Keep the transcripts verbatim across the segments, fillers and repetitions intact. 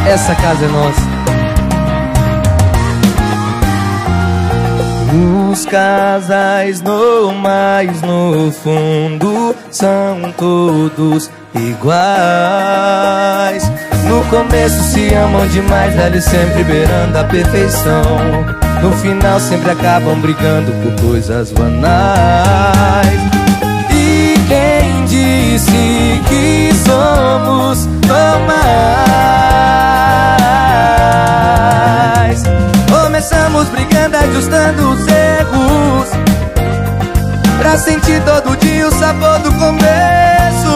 Essa casa é nossa. Os casais normais no fundo são todos iguais. No começo se amam demais, eles sempre beirando a perfeição. No final sempre acabam brigando por coisas banais. E quem disse que somos normais? Começamos brigando, ajustando os erros, pra sentir todo dia o sabor do começo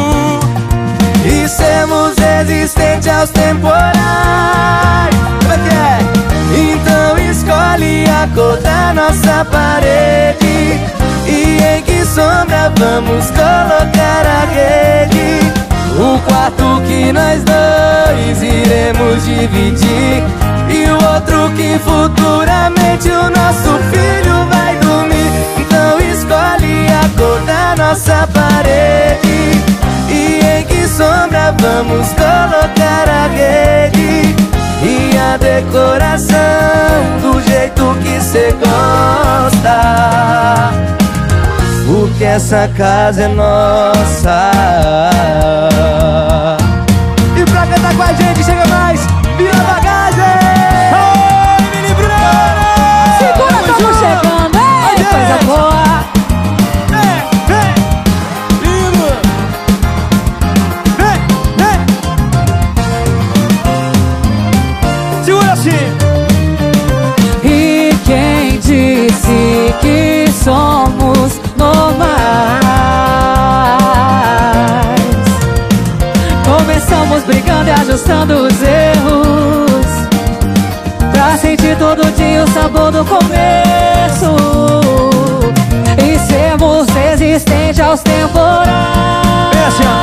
e sermos resistentes aos temporais. Como é que é? Então escolhe a cor da nossa parede e em que sombra vamos colocar a rede. O quarto que nós dois iremos dividir e o outro que futuramente o nosso filho vai dormir. Então escolhe a cor da nossa parede e em que sombra vamos colocar a rede e a decoração do jeito que cê gosta, porque essa casa é nossa. E pra cantar com a gente chega mais Vila Bagagem! Oi, Mini Bruno! Segura, tamo chegando, hein? Coisa boa! Vem, vem! Lindo! Vem, vem! Segura assim! E quem disse que somos normais? Começamos brigando e ajustando os erros, pra sentir todo dia o sabor do começo e sermos resistentes aos temporais.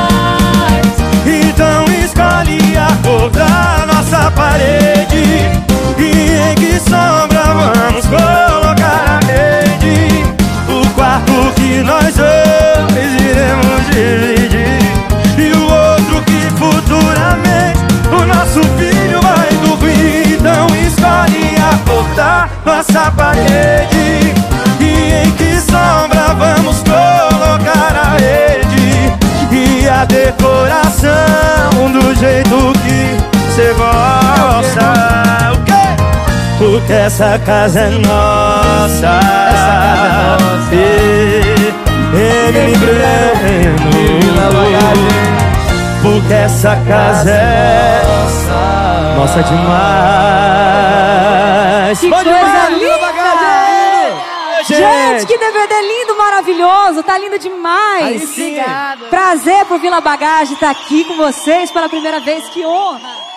Então escolhe a cor da nossa parede e em que sombra vamos colocar a rede. O quarto que nós dois iremos dividir e o outro que futuramente o nosso filho vai dormir. Então escolhe a cor da nossa parede e em que sombra vamos colocar a rede e a decoração do jeito que cê gosta. O quê? Porque essa casa é nossa. Essa casa é nossa. Ele Breno, Vila Bagagem. porque essa casa é nossa. nossa demais. Que Bom coisa demais, Vila linda! Bagagem! Gente, que D V D lindo, maravilhoso, tá lindo demais. Aí sim. Prazer pro Vila Bagagem estar aqui com vocês pela primeira vez, que honra.